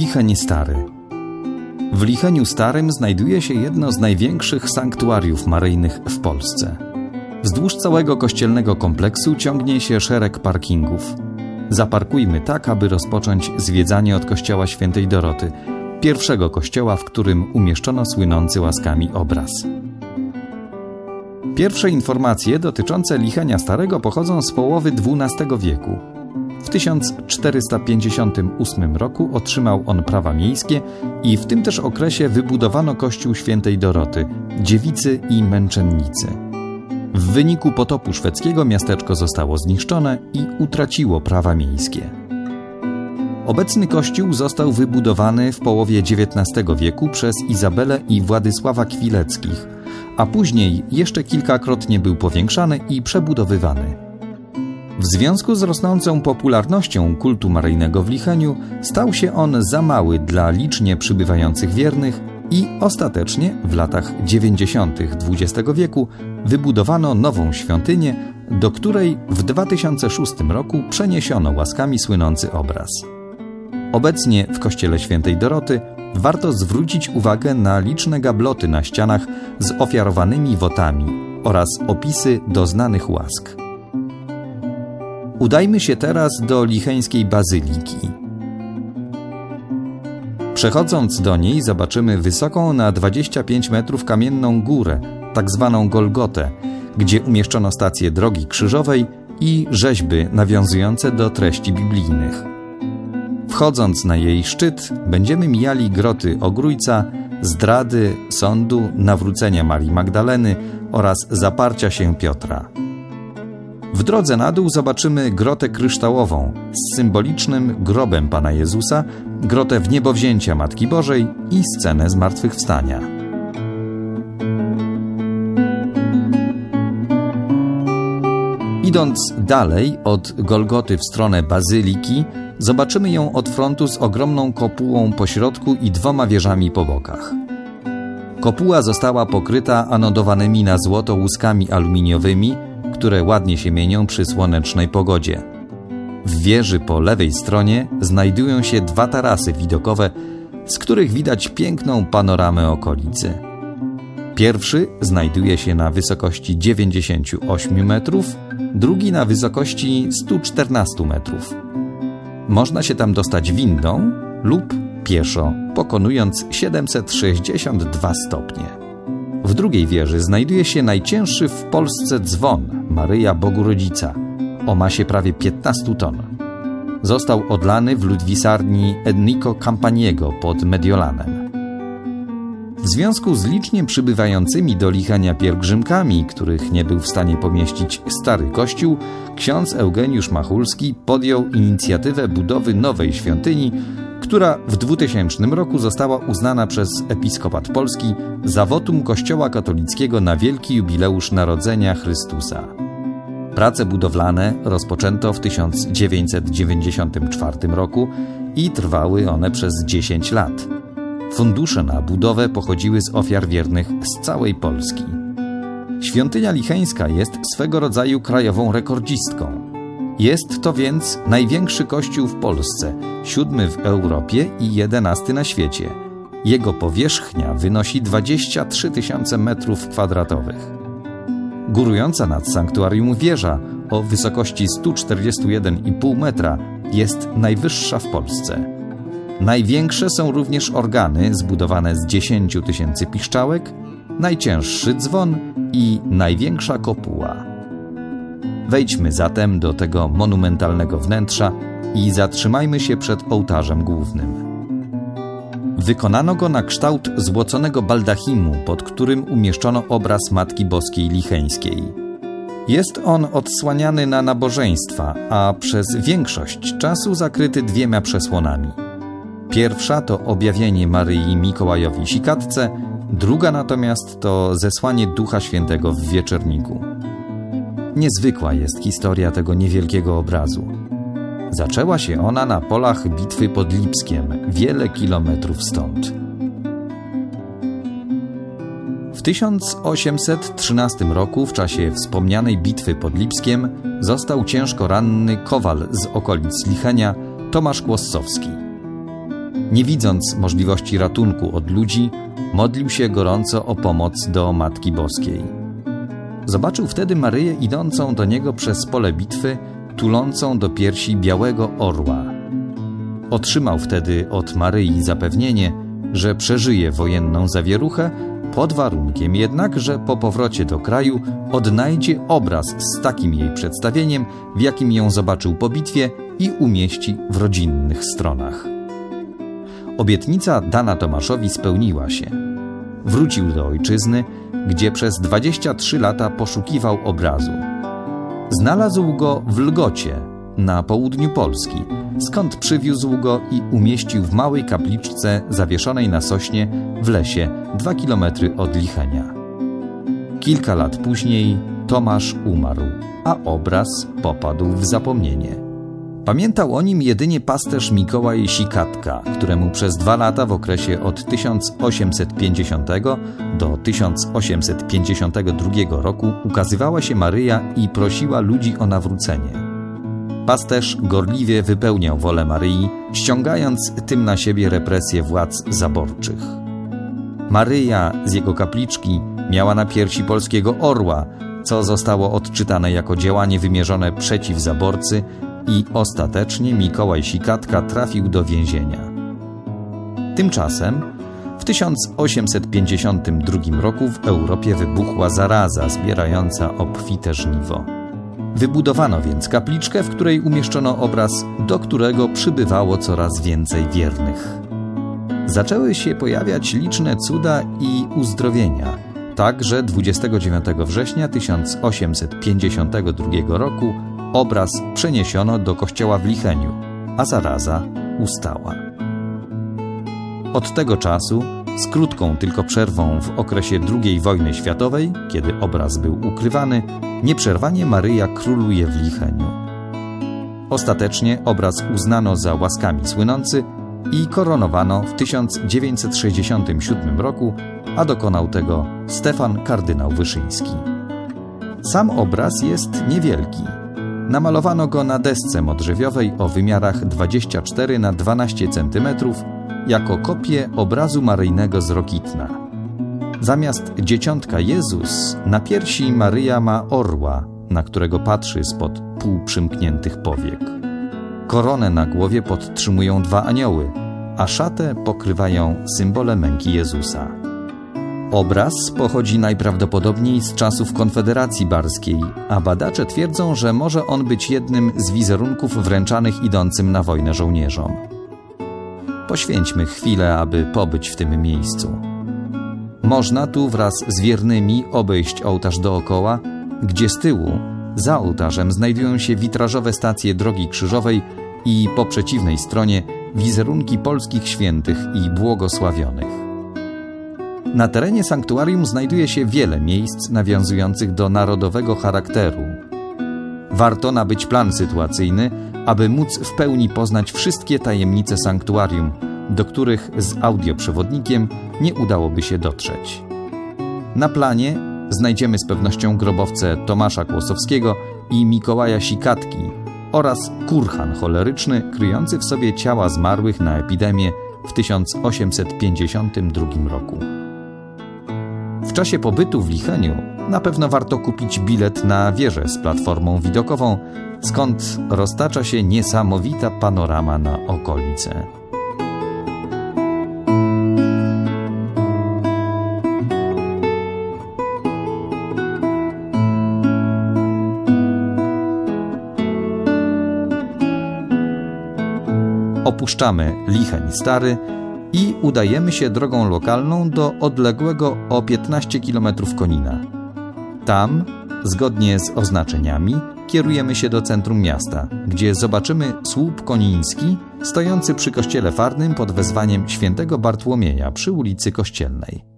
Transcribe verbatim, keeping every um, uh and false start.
Licheń Stary. W Licheniu Starym znajduje się jedno z największych sanktuariów maryjnych w Polsce. Wzdłuż całego kościelnego kompleksu ciągnie się szereg parkingów. Zaparkujmy tak, aby rozpocząć zwiedzanie od kościoła świętej Doroty, pierwszego kościoła, w którym umieszczono słynący łaskami obraz. Pierwsze informacje dotyczące Lichenia Starego pochodzą z połowy dwunastego wieku. W tysiąc czterysta pięćdziesiątym ósmym roku otrzymał on prawa miejskie i w tym też okresie wybudowano kościół świętej Doroty, dziewicy i męczennicy. W wyniku potopu szwedzkiego miasteczko zostało zniszczone i utraciło prawa miejskie. Obecny kościół został wybudowany w połowie dziewiętnastego wieku przez Izabelę i Władysława Kwileckich, a później jeszcze kilkakrotnie był powiększany i przebudowywany. W związku z rosnącą popularnością kultu maryjnego w Licheniu stał się on za mały dla licznie przybywających wiernych i ostatecznie w latach dziewięćdziesiątych dwudziestego wieku wybudowano nową świątynię, do której w dwa tysiące szóstym roku przeniesiono łaskami słynący obraz. Obecnie w kościele świętej Doroty warto zwrócić uwagę na liczne gabloty na ścianach z ofiarowanymi wotami oraz opisy doznanych łask. Udajmy się teraz do licheńskiej bazyliki. Przechodząc do niej zobaczymy wysoką na dwadzieścia pięć metrów kamienną górę, tak zwaną Golgotę, gdzie umieszczono stację drogi krzyżowej i rzeźby nawiązujące do treści biblijnych. Wchodząc na jej szczyt będziemy mijali groty Ogrójca, zdrady, sądu, nawrócenia Marii Magdaleny oraz zaparcia się Piotra. W drodze na dół zobaczymy grotę kryształową z symbolicznym grobem Pana Jezusa, grotę Wniebowzięcia Matki Bożej i scenę Zmartwychwstania. Idąc dalej od Golgoty w stronę bazyliki, zobaczymy ją od frontu z ogromną kopułą po środku i dwoma wieżami po bokach. Kopuła została pokryta anodowanymi na złoto łuskami aluminiowymi, które ładnie się mienią przy słonecznej pogodzie. W wieży po lewej stronie znajdują się dwa tarasy widokowe, z których widać piękną panoramę okolicy. Pierwszy znajduje się na wysokości dziewięćdziesięciu ośmiu metrów, drugi na wysokości stu czternastu metrów. Można się tam dostać windą lub pieszo, pokonując siedemset sześćdziesiąt dwa stopnie. W drugiej wieży znajduje się najcięższy w Polsce dzwon Maryja Bogu Rodzica o masie prawie piętnastu ton. Został odlany w ludwisarni Enrico Campaniego pod Mediolanem. W związku z licznie przybywającymi do Lichenia pielgrzymkami, których nie był w stanie pomieścić stary kościół, ksiądz Eugeniusz Machulski podjął inicjatywę budowy nowej świątyni, która w dwutysięcznym roku została uznana przez Episkopat Polski za wotum Kościoła katolickiego na wielki jubileusz Narodzenia Chrystusa. Prace budowlane rozpoczęto w tysiąc dziewięćset dziewięćdziesiątym czwartym roku i trwały one przez dziesięć lat. Fundusze na budowę pochodziły z ofiar wiernych z całej Polski. Świątynia licheńska jest swego rodzaju krajową rekordzistką. Jest to więc największy kościół w Polsce, siódmy w Europie i jedenasty na świecie. Jego powierzchnia wynosi dwadzieścia trzy tysiące metrów kwadratowych. Górująca nad sanktuarium wieża o wysokości stu czterdziestu jeden i pół metra jest najwyższa w Polsce. Największe są również organy zbudowane z dziesięciu tysięcy piszczałek, najcięższy dzwon i największa kopuła. Wejdźmy zatem do tego monumentalnego wnętrza i zatrzymajmy się przed ołtarzem głównym. Wykonano go na kształt złoconego baldachimu, pod którym umieszczono obraz Matki Boskiej Licheńskiej. Jest on odsłaniany na nabożeństwa, a przez większość czasu zakryty dwiema przesłonami. Pierwsza to objawienie Maryi Mikołajowi Sikatce, druga natomiast to zesłanie Ducha Świętego w wieczerniku. Niezwykła jest historia tego niewielkiego obrazu. Zaczęła się ona na polach bitwy pod Lipskiem, wiele kilometrów stąd. W tysiąc osiemset trzynastym roku, w czasie wspomnianej bitwy pod Lipskiem, został ciężko ranny kowal z okolic Lichenia, Tomasz Kłossowski. Nie widząc możliwości ratunku od ludzi, modlił się gorąco o pomoc do Matki Boskiej. Zobaczył wtedy Maryję idącą do niego przez pole bitwy, tulącą do piersi białego orła. Otrzymał wtedy od Maryi zapewnienie, że przeżyje wojenną zawieruchę, pod warunkiem jednak, że po powrocie do kraju odnajdzie obraz z takim jej przedstawieniem, w jakim ją zobaczył po bitwie i umieści w rodzinnych stronach. Obietnica dana Tomaszowi spełniła się. Wrócił do ojczyzny, gdzie przez dwadzieścia trzy lata poszukiwał obrazu. Znalazł go w Lgocie, na południu Polski, skąd przywiózł go i umieścił w małej kapliczce zawieszonej na sośnie w lesie, dwa kilometry od Lichenia. Kilka lat później Tomasz umarł, a obraz popadł w zapomnienie. Pamiętał o nim jedynie pasterz Mikołaj Sikatka, któremu przez dwa lata w okresie od tysiąc osiemset pięćdziesiątego do tysiąc osiemset pięćdziesiątego drugiego roku ukazywała się Maryja i prosiła ludzi o nawrócenie. Pasterz gorliwie wypełniał wolę Maryi, ściągając tym na siebie represje władz zaborczych. Maryja z jego kapliczki miała na piersi polskiego orła, co zostało odczytane jako działanie wymierzone przeciw zaborcy i ostatecznie Mikołaj Sikatka trafił do więzienia. Tymczasem w tysiąc osiemset pięćdziesiątym drugim roku w Europie wybuchła zaraza zbierająca obfite żniwo. Wybudowano więc kapliczkę, w której umieszczono obraz, do którego przybywało coraz więcej wiernych. Zaczęły się pojawiać liczne cuda i uzdrowienia, tak że dwudziestego dziewiątego września tysiąc osiemset pięćdziesiątego drugiego roku obraz przeniesiono do kościoła w Licheniu, a zaraza ustała. Od tego czasu, z krótką tylko przerwą w okresie drugiej wojny światowej, kiedy obraz był ukrywany, nieprzerwanie Maryja króluje w Licheniu. Ostatecznie obraz uznano za łaskami słynący i koronowano w tysiąc dziewięćset sześćdziesiątym siódmym roku, a dokonał tego Stefan kardynał Wyszyński. Sam obraz jest niewielki. Namalowano go na desce modrzewiowej o wymiarach dwadzieścia cztery na dwanaście centymetrów jako kopię obrazu maryjnego z Rokitna. Zamiast dzieciątka Jezus na piersi Maryja ma orła, na którego patrzy spod półprzymkniętych powiek. Koronę na głowie podtrzymują dwa anioły, a szatę pokrywają symbole męki Jezusa. Obraz pochodzi najprawdopodobniej z czasów Konfederacji Barskiej, a badacze twierdzą, że może on być jednym z wizerunków wręczanych idącym na wojnę żołnierzom. Poświęćmy chwilę, aby pobyć w tym miejscu. Można tu wraz z wiernymi obejść ołtarz dookoła, gdzie z tyłu, za ołtarzem, znajdują się witrażowe stacje Drogi Krzyżowej i po przeciwnej stronie wizerunki polskich świętych i błogosławionych. Na terenie sanktuarium znajduje się wiele miejsc nawiązujących do narodowego charakteru. Warto nabyć plan sytuacyjny, aby móc w pełni poznać wszystkie tajemnice sanktuarium, do których z audioprzewodnikiem nie udałoby się dotrzeć. Na planie znajdziemy z pewnością grobowce Tomasza Kłosowskiego i Mikołaja Sikatki oraz kurhan choleryczny kryjący w sobie ciała zmarłych na epidemię w tysiąc osiemset pięćdziesiątym drugim roku. W czasie pobytu w Licheniu na pewno warto kupić bilet na wieżę z platformą widokową, skąd roztacza się niesamowita panorama na okolice. Opuszczamy Licheń Stary i udajemy się drogą lokalną do odległego o piętnaście kilometrów Konina. Tam, zgodnie z oznaczeniami, kierujemy się do centrum miasta, gdzie zobaczymy słup koniński stojący przy kościele farnym pod wezwaniem świętego Bartłomieja przy ulicy Kościelnej.